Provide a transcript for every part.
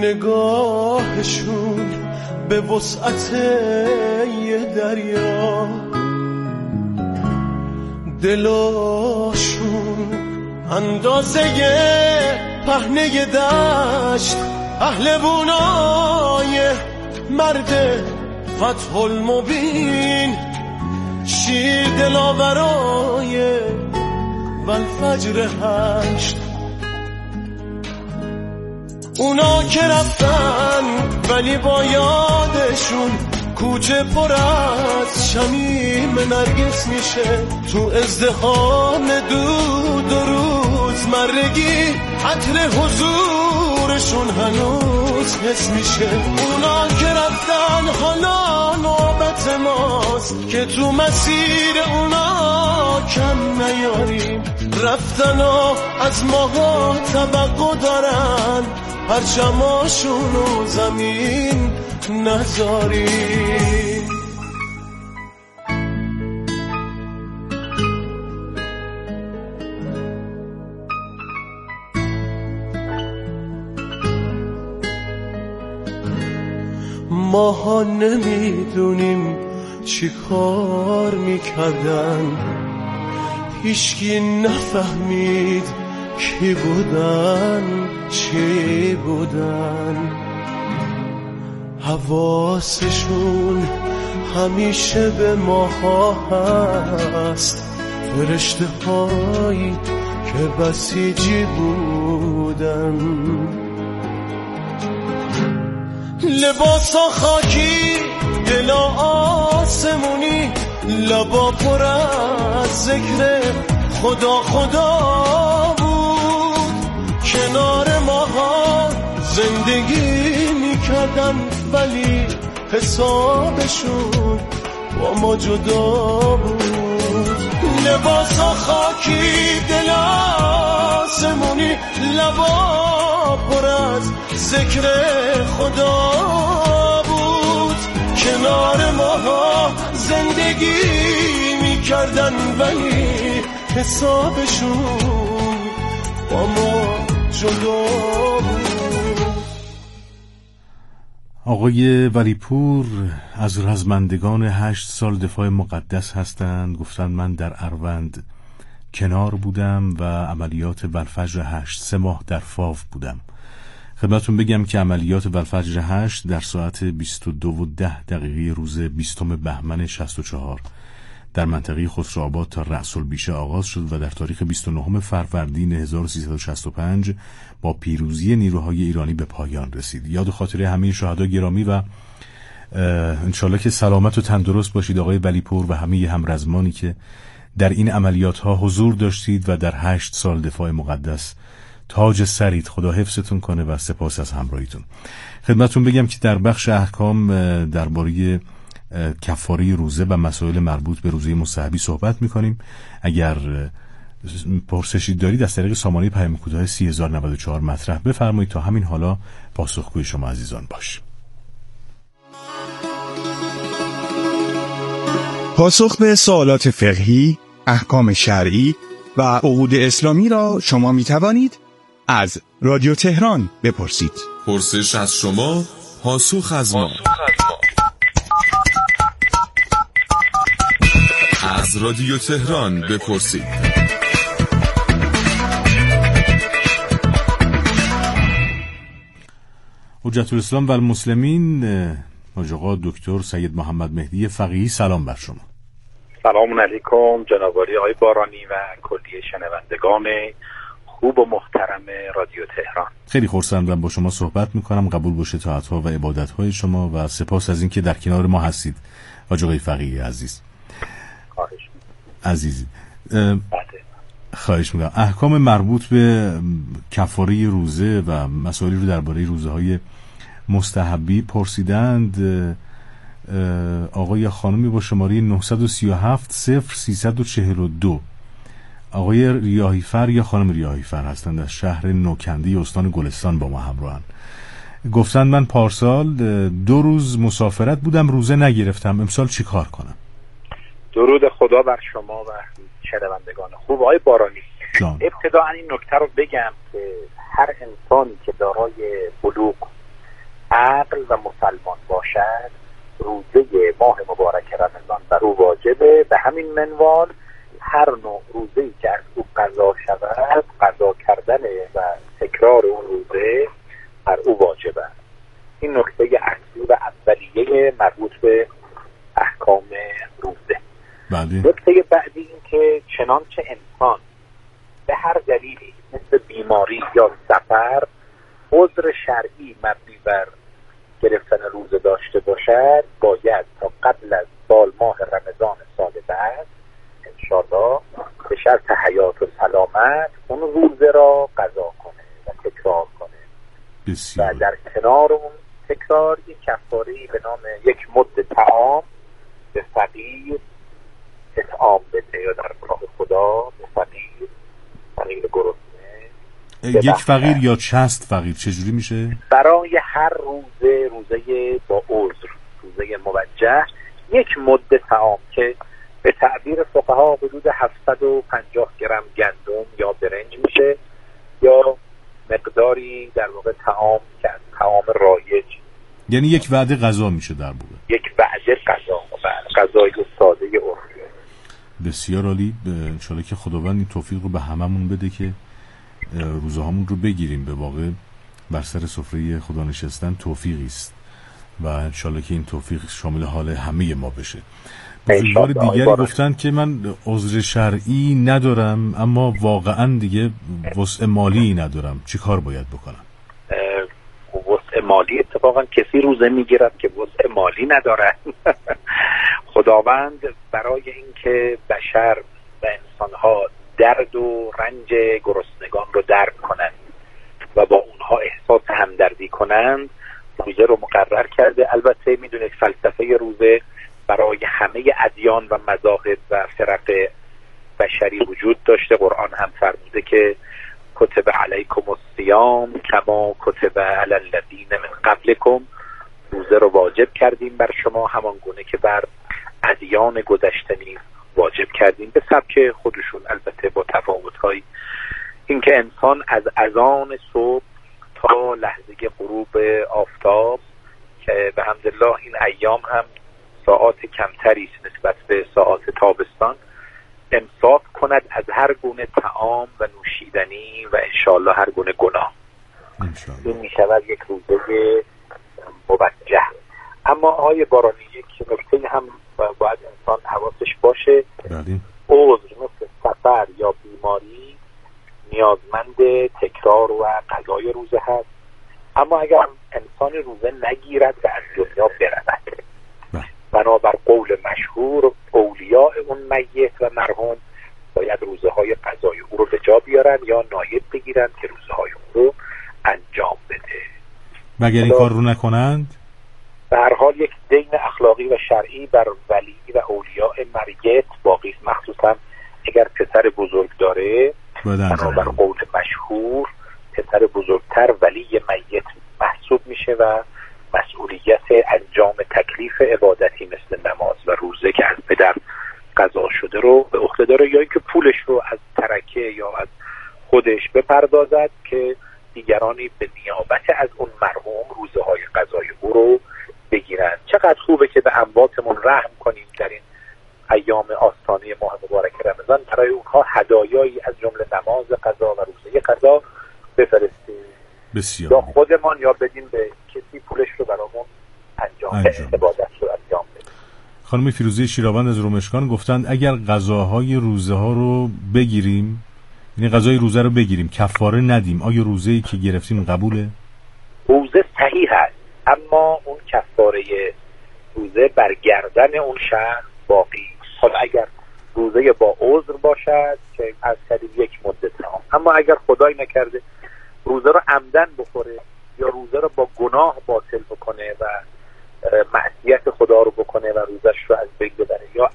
نگاهشون به وسعت یه دریا، دلاشون اندازه پهنه دشت، پهلوانای مرد فتح المبین، شیر دلاورای والفجر 8. اونا که رفتن ولی با یادشون کوچه پر از شمیم نرگس میشه، تو ازدحام دود و روزمرگی عطر حضورشون هنوز حس میشه. اونا که رفتن حالا نوبت ماست که تو مسیر اونا کم نیاریم، رفتن و از ماها توقع دارن پرچماشونو زمین نذاریم. ماها نمیدونیم چی کار میکردن، هیچکی نفهمید کی بودن چی بودن. حواسشون همیشه به ماها هست، فرشته هایی که بسیجی بودن. لباسا خاکی دل آسمونی، لبا پر از ذکر خدا خدا بود، کنار ماها زندگی میکردن ولی حسابشون با ما جدا بود. لباسا خاکی دل آسمونی، لبا پر از ذکر خدا بود، کنار ماها زندگی میکردن ولی حسابشون با ما جدا بود. آقای ولیپور از رزمندگان 8 سال دفاع مقدس هستند. گفتن من در اروند کنار بودم و عملیات والفجر 8 3 ماه در فاو بودم. خدمتون بگم که عملیات والفجر 8 در ساعت 22:10 روز 20 بهمن 64 در منطقه خسروآباد تا رأس البیشه آغاز شد و در تاریخ 29 فروردین 1365 با پیروزی نیروهای ایرانی به پایان رسید. یاد و خاطره همه شهدا گرامی و انشالله که سلامت و تندرست باشید آقای ولیپور و همه همرزمانی که در این عملیات ها حضور داشتید و در 8 سال دفاع مقدس تاج سرید. خدا حفظتون کنه و سپاس از همراهیتون. خدمتون بگم که در بخش احکام درباره کفاره روزه و مسائل مربوط به روزه مستحبی صحبت میکنیم. اگر پرسشی دارید از طریق سامانه پیام کوتاه 3094 مطرح بفرمایید تا همین حالا پاسخگوی شما عزیزان باشیم. پاسخ به سوالات فقهی، احکام شرعی و عقود اسلامی را شما می توانید از رادیو تهران بپرسید. پرسش از شما، پاسخ از ما. از رادیو تهران بپرسید. حجت الاسلام و المسلمین حاج آقا دکتر سید محمد مهدی فقیهی، سلام بر شما. سلام علیکم جناب عالی آقای بارانی و کلیه شنوندگان خوب و محترم رادیو تهران. خیلی خرسندم با شما صحبت میکنم. قبول باشه طاعت‌ها و عبادت‌های شما و سپاس از اینکه در کنار ما هستید حاج آقای فقیهی عزیز. خواهش عزیزی. خواهش میکنم. احکام مربوط به کفاره روزه و مسائلی رو درباره روزه‌های مستحبی پرسیدند. آقای یا خانمی با شماره 937 0342 آقای ریاحیفر یا خانم ریاحیفر هستند از شهر نوکنده استان گلستان با ما همراهن. گفتن من پارسال 2 روز مسافرت بودم روزه نگرفتم، امسال چی کار کنم؟ درود خدا بر شما و شنوندگان خوب. آقای بارانی ابتداً این نکته رو بگم که هر انسانی که دارای بلوغ عقل و مسلمان باشد روزه ماه مبارک رمضان بر او واجبه. به همین منوال هر نوع روزه‌ای که از او قضا شود، قضا کردن و تکرار اون روزه بر او واجبه. این نکته اصلی و اولیه مربوط به احکام روزه. نکته بعدی این که چنانچه انسان به هر دلیلی مثل بیماری یا سفر عذر شرعی مبنی بر گرفتن روزه داشته باشد، باید تا قبل از ماه رمضان سال بعد انشاءالله به شرط حیات و سلامت اون روزه را قضا کنه و تکرار کنه. و در کنار اون تکرار یک کفاره‌ای به نام یک مد طعام به فقیر اطعام بده، یا در راه خدا به فقیر گرسنه. یک فقیر یا 60 فقیر چجوری میشه؟ برای هر روزه با عذر، روزه موجه، یک مد طعام که به تعبیر فقها حدود 750 گرم گندم یا برنج میشه، یا مقداری در واقع طعام که از طعام رایج، یعنی یک وعده غذا میشه در واقع. یک وعده غذای ساده عرفی. بسیار عالی. انشالله که خداوند این توفیق رو به هممون بده که روزهامون رو بگیریم. به واقع بر سر سفره خدا نشستن توفیقی است و انشالله که این توفیق شامل حال همه ما بشه. بزرگوار دیگری گفتن که من عذر شرعی ندارم اما واقعا دیگه وسع مالی ندارم، چی کار باید بکنم؟ وسع مالی اتفاقا کسی روزه میگیرد که وسع مالی نداره. خداوند برای اینکه بشر و انسانها درد و رنج گرسنگان رو درک کنند و با اونها احساس همدردی کنند روزه رو مقرر کرده. البته میدونید فلسفه روزه برای همه ادیان و مذاهب و فرق بشری وجود داشته. قرآن هم فرموده که کتب علیکم الصیام کما کتب علی الذین من قبلکم، روزه رو واجب کردیم بر شما همان گونه که بر ادیان گذشته نیز واجب کردیم، به سبک خودشون، البته با تفاوت‌های. اینکه انسان از اذان صبح تا لحظه غروب آفتاب که به حمدالله این ایام هم ساعات کمتری نسبت به ساعات تابستان امساک کند از هر گونه طعام و نوشیدنی و انشاءالله هر گونه گناه. این می شود یک روزه موجه. اما آقای بارانی یک نکته هم باید انسان حواسش باشه. عذر مثل سفر یا بیماری نیازمند تکرار و قضای روزه هست، اما اگر انسان روزه نگیرد و از دنیا برود، بنابر قول مشهور اولیاء اون میت و مرحوم باید روزه های قضای او رو به جا بیارن یا نایب بگیرن که روزه های او رو انجام بده. مگر این کار رو نکنند؟ به هر حال یک دین اخلاقی و شرعی بر ولی و اولیاء میت باقی است، مخصوصا اگر پسر بزرگ داره. بنابر قول مشهور پسر بزرگتر ولی میت محسوب میشه و مسئولیت انجام تکلیف عبادتی مثل نماز و روزه که از پدر قضا شده رو به عهده داره، یا اینکه پولش رو از ترکه یا از خودش بپردازد که دیگرانی به نیابت از اون مرحوم روزه های قضای او رو بگیرند. چقدر خوبه که به امواتمون رحم کنیم در این ایام آستانه ماه مبارک رمضان، برای اونها هدایایی از جمله نماز قضا و روزه قضا بفرستیم. بسیار. یا خودمان یا بدیم به کسی پولش رو برامون انجام عبادت رو انجام بده. خانم فیروزه شیراوند از رومشکان گفتند اگر غذاهای روزه ها رو بگیریم، یعنی غذای روزه رو بگیریم کفاره ندیم، آیا روزه‌ای که گرفتیم قبوله؟ روزه صحیح هست، اما اون کفاره روزه برگردن اون شخص باقی. حالا اگر روزه با عذر باشد که از کردیم یک مدت هم، اما اگر خدای نکرده روزه رو عمدن بخوره یا روزه رو با گناه باطل بکنه و معصیت خدا رو بکنه و روزش رو از بین ببره یا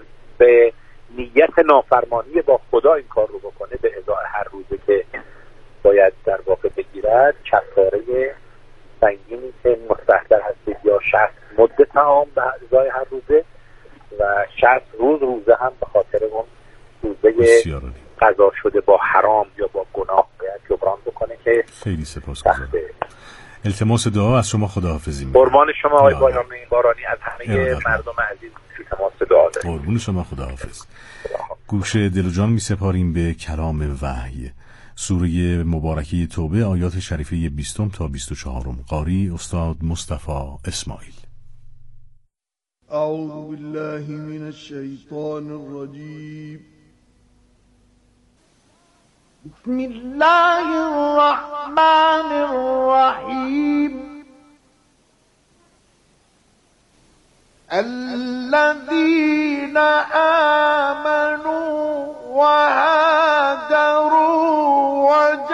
به نیت نافرمانی با خدا این کار رو بکنه، به ازای هر روزه که باید در واقع بگیرد کفاره سنگینی که مستحضر هستید یا 60 مد طعام به ازای هر روزه و 60 روزه هم به خاطر اون روزه قضا شده با حرام یا با گناه باید جبران بکنه که خیلی سپاسگزارم. التماس دعا از شما خداحافظی می‌کنم. قربان شما آقای بارانی، از همه مردم عزیز التماس دعا داریم. قربون شما، خداحافظ. گوش دل و جان می‌سپاریم به کلام وحی، سوره مبارکه توبه، آیات شریفه 20 تا 24. قاری استاد مصطفی اسماعیل. اعوذ بالله من الشیطان الرجیم. بسم الله الرحمن الرحیم. الذين آمنوا وهاجروا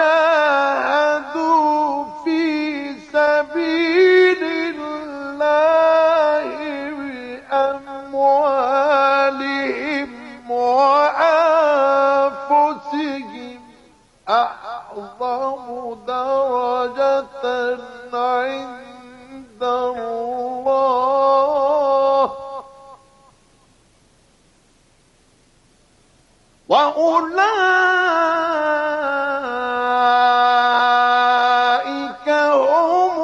وجاهدوا في سبيل الله بأموالهم وأنفسهم أعظم درجة عند الله وأولئك هم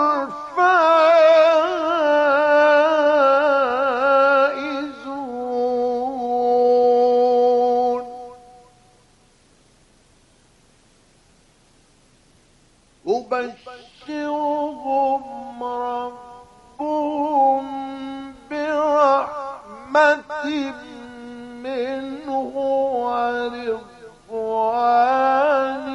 الفائزون. يبشرهم ربهم برحمة منه ورضوان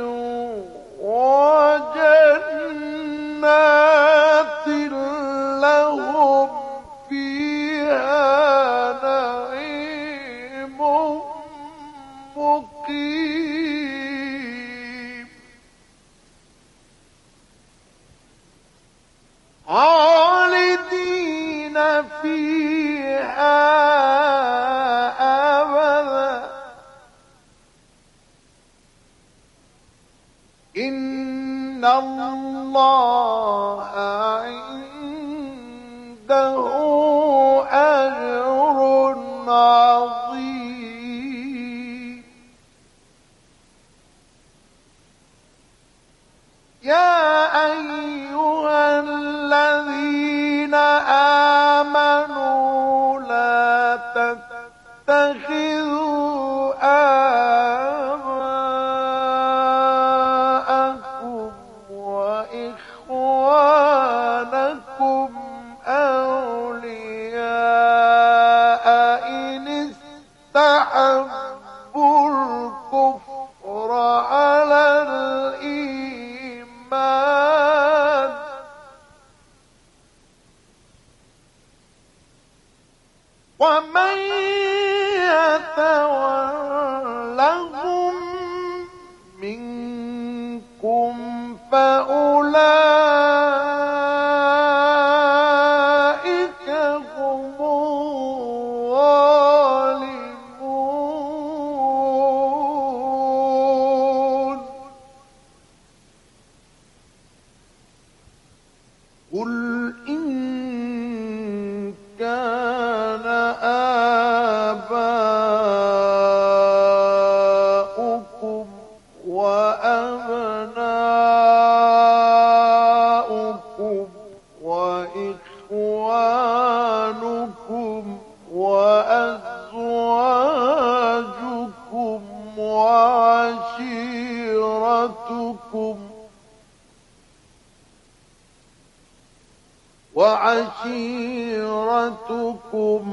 وجنات لهم فيها نعيم مقيم خالدين فيها أبدا. إن الله عنده أجر عظيم. يا أيها الذين آمنوا لا تتخذوا آباءكم وإخوانكم أولياء إن استحبوا الكفر على الإيمان ومن يتولهم منكم فأولئك هم الظالمون. قل إن كان آباؤكم وأبناؤكم وإخوانكم وأزواجكم وعشيرتكم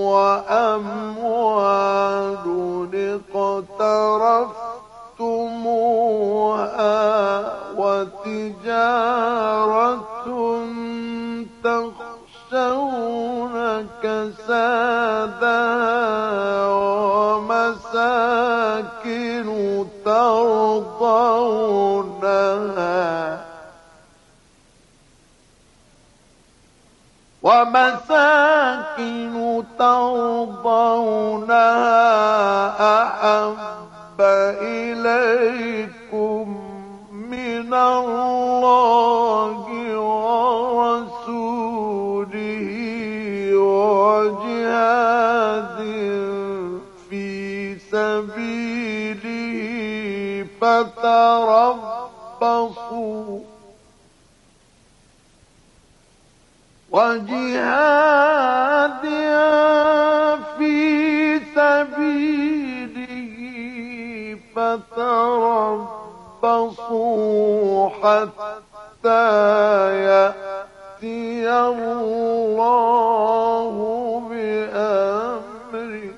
وأموال اقترفتموها وتجارة تخشون كسادها ومساكن ترضونها أحب إليكم من الله ورسوله وجهاد في سبيله فتربصوا وجهاد في سبيله فتربصوا حتى يأتي الله بأمره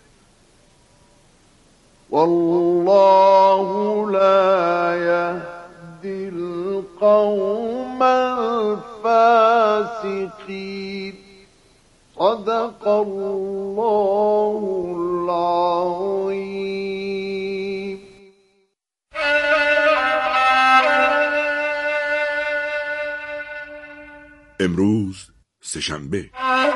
والله لا يهدي القوم الفاسقين. صدق الله العظيم. امروز سه‌شنبه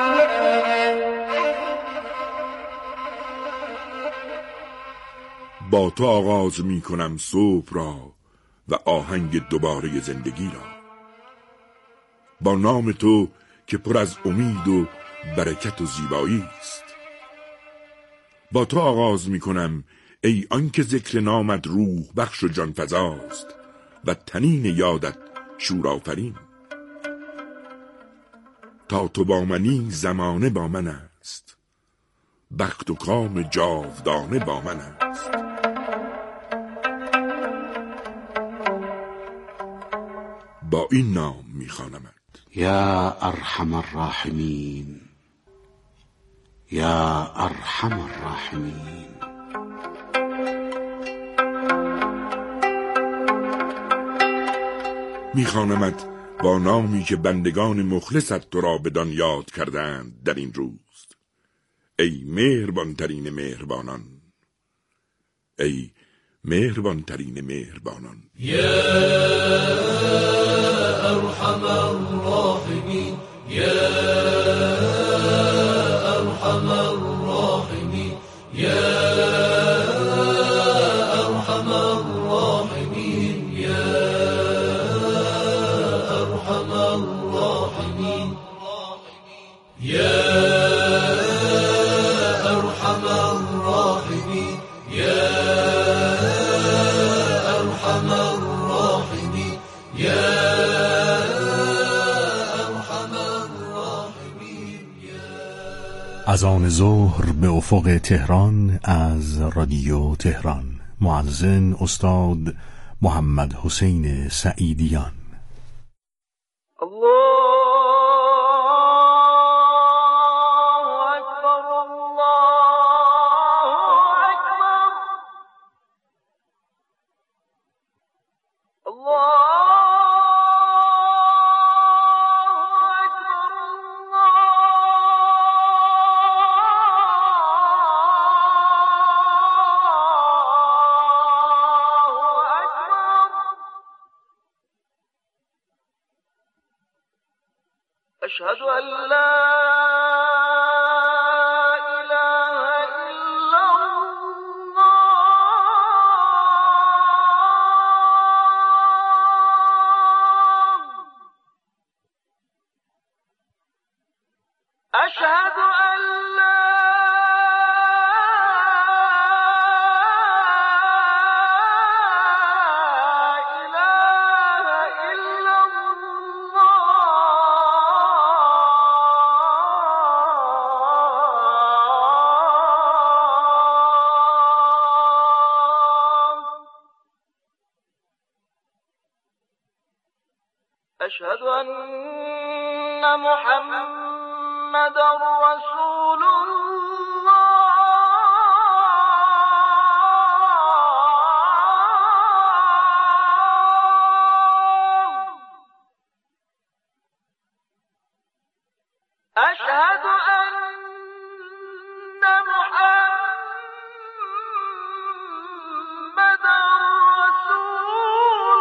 با تو آغاز می کنم صبح را و آهنگ دوباره زندگی را، با نام تو که پر از امید و برکت و زیبایی است. با تو آغاز می کنم ای آنکه ذکر نامت روح بخش و جان فزاست و تنین یادت شورآفرین. تا تو با منی زمانه با من است، بخت و کام جاودانه با من است. با این نام میخوانمت: یا ارحم الراحمین، یا ارحم الراحمین. میخوانمت با نامی که بندگان مخلصت تو را بدان یاد کردند در این روز. ای مهربانترین مهربانان، ای مهربانترین مهربانان. یا ارحم الراحمین، یا ارحم الراحمین، یا ارحم الراحمین، یا ارحم الراحمین، یا ارحم الراحمین، یا ارحم الراحمین، یا ارحم الراحمین. اذان ظهر به افق تهران از رادیو تهران. مؤذن استاد محمد حسین سعیدیان. أشهد أن لا إله إلا الله. أشهد أن لا أشهد أن محمدًا رسول الله. أشهد أن محمدًا رسول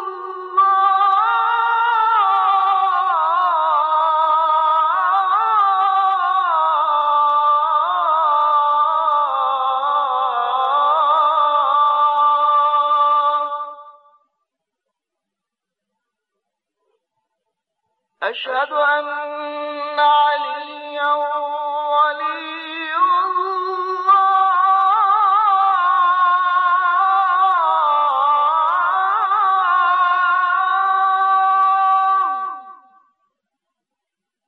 أشهد أن عليا ولي الله.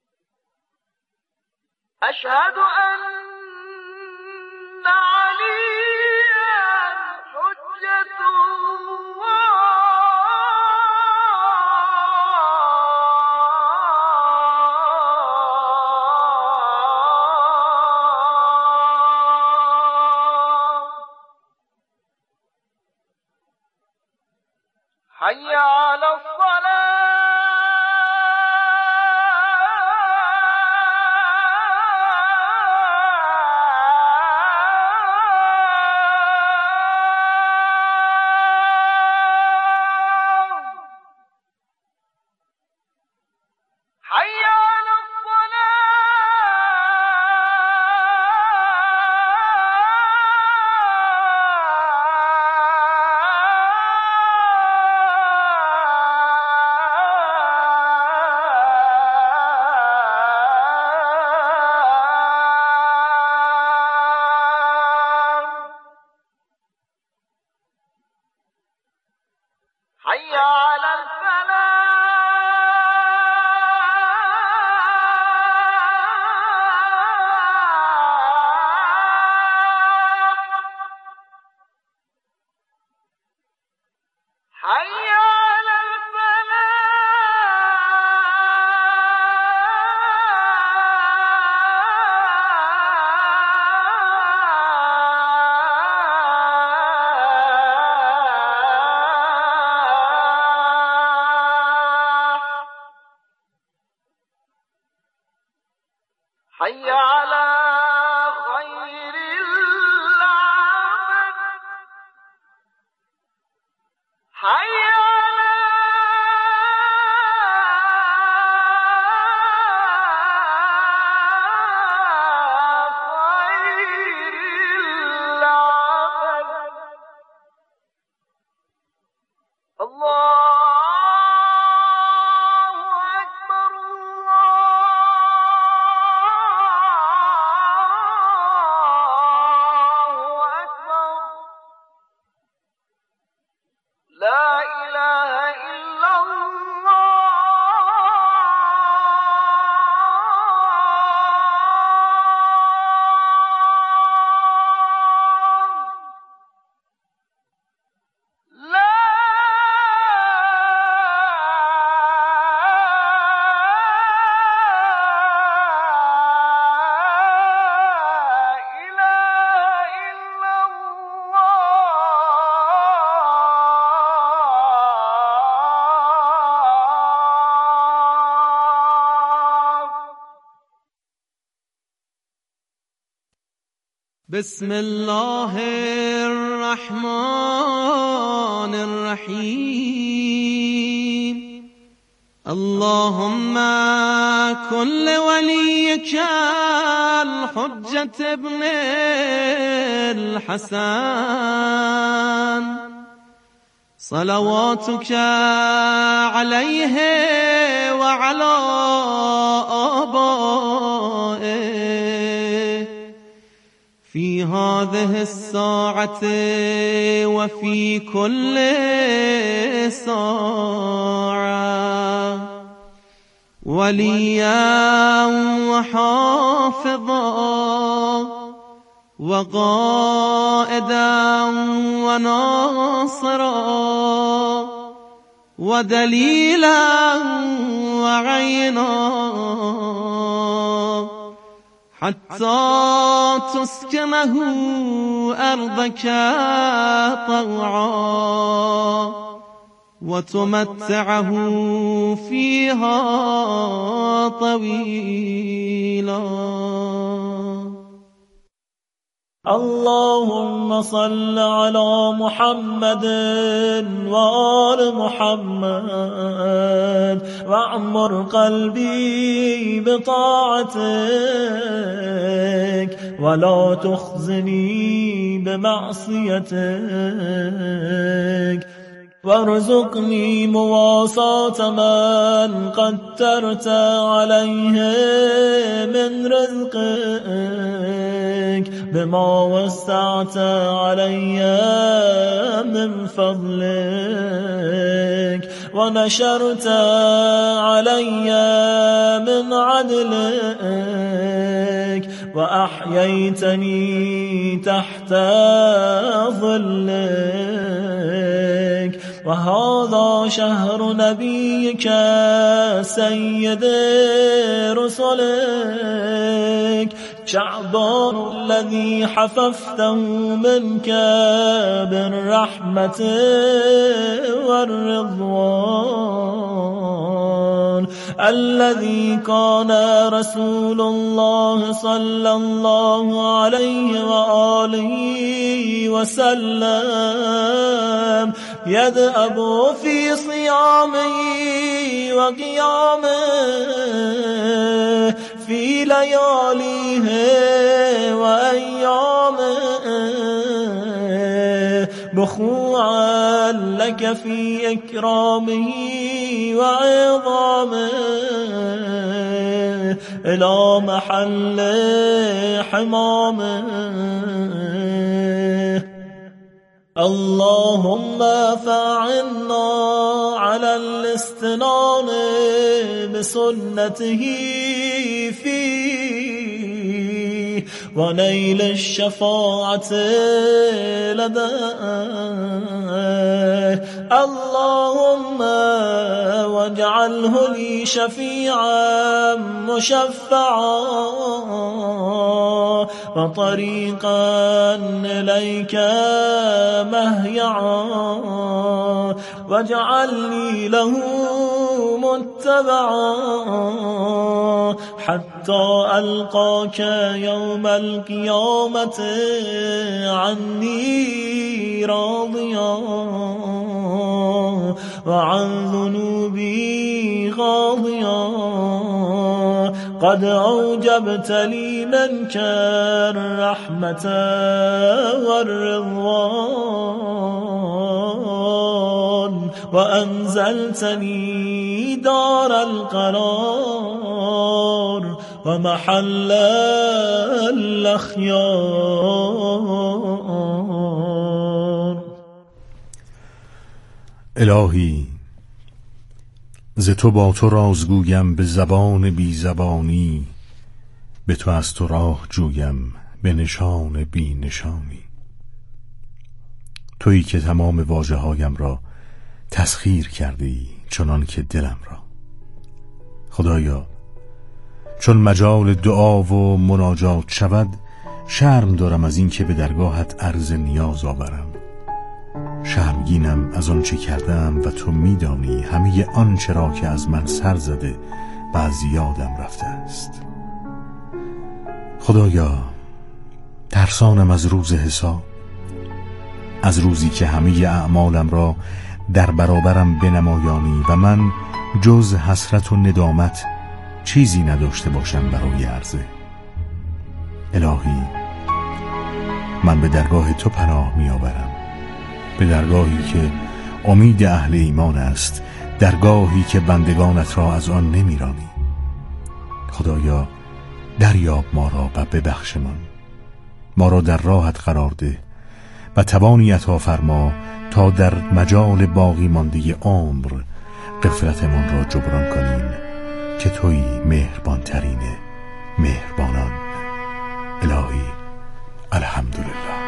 أشهد أن عليا حجة حي على الصلاة حي على حي على الفلاح حي على حي على خير العمل حي على خير العمل الله أكبر الله أكبر لا إله إلا الله لا إله إلا الله بسم الله الرحمن الرحيم اللهم كن لوليك الحجة ابن الحسن صلواتك عليه وعلى آبائه في هذه الساعة وفي كل ساعة وليا وحافظا وقائدا وناصرا ودليلا وعينا حتى تسكنه أرضك طوعا وتمتعه فيها طويلا. اللهم صل على محمد وآل محمد وعمر قلبي بطاعتك ولا تخزني بمعصيتك وارزقني مواساة من قدرت عليه من رزقك بما وسعت علي من فضلك ونشرت علي من عدلك وأحييتني تحت ظلك وهذا شهر نبيك سيد رسلك شعبان الذي حففته منك بالرحمة والرضوان الذي كان رسول الله صلى الله عليه وآله وسلم يدأب في صيامه وقيامه في لياليه وأيامه بخوعا لك في إكرامه وعظامه إلى محل حمامه اللهم فاعنا على الاستنان بسنته فيه ونيل الشفاعة لديه اللهم واجعله لي شفيعا مشفعا وطريقا إليك مهيعا واجعلني له متبعا حتى ألقاك يوم القيامة عني راضيا وعن ذنوبي غاضيا قد أوجبت لي منك الرحمة والرضوان وأنزلتني دار القرار ومحل الأخيار. الهی ز تو با تو رازگویم به زبان بی زبانی، به تو از تو راه جویم به نشان بی نشانی. تویی که تمام واژه هایم را تسخیر کردی چنان که دلم را. خدایا چون مجال دعا و مناجات شود، شرم دارم از این که به درگاهت عرض نیاز آورم. شرمگینم از آنچه کردم و تو میدانی همه آنچه را که از من سر زده و از یادم رفته است. خدایا ترسانم از روز حساب، از روزی که همه اعمالم را در برابرم بنمایانی و من جز حسرت و ندامت چیزی نداشته باشم برای عرضه. الهی من به درگاه تو پناه میآورم، به درگاهی که امید اهل ایمان است، درگاهی که بندگانت را از آن نمیرانی. خدایا دریاب ما را و ببخشمان، ما را در راهت قرار ده و توانی عطا فرما تا در مجال باقی مانده عمر غفلتمان را جبران کنیم که تویی مهربان ترین مهربانان. الهی الحمدلله.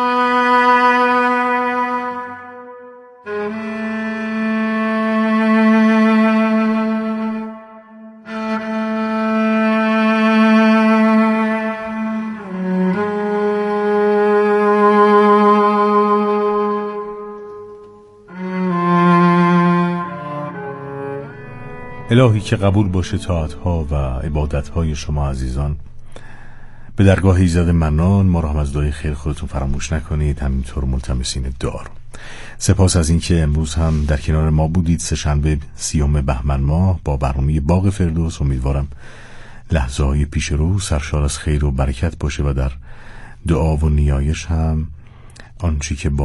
الهی که قبول باشه طاعت‌ها و عبادت‌های شما عزیزان. به درگاه ایزد منان ما را هم از دعای خیر خودتون فراموش نکنید، همینطور ملتمسین دعا. سپاس از این که امروز هم در کنار ما بودید. سه‌شنبه 30 بهمن ماه با برنامه باغ فردوس. امیدوارم لحظه‌های پیش رو سرشار از خیر و برکت باشه و در دعا و نیایش هم آنچه که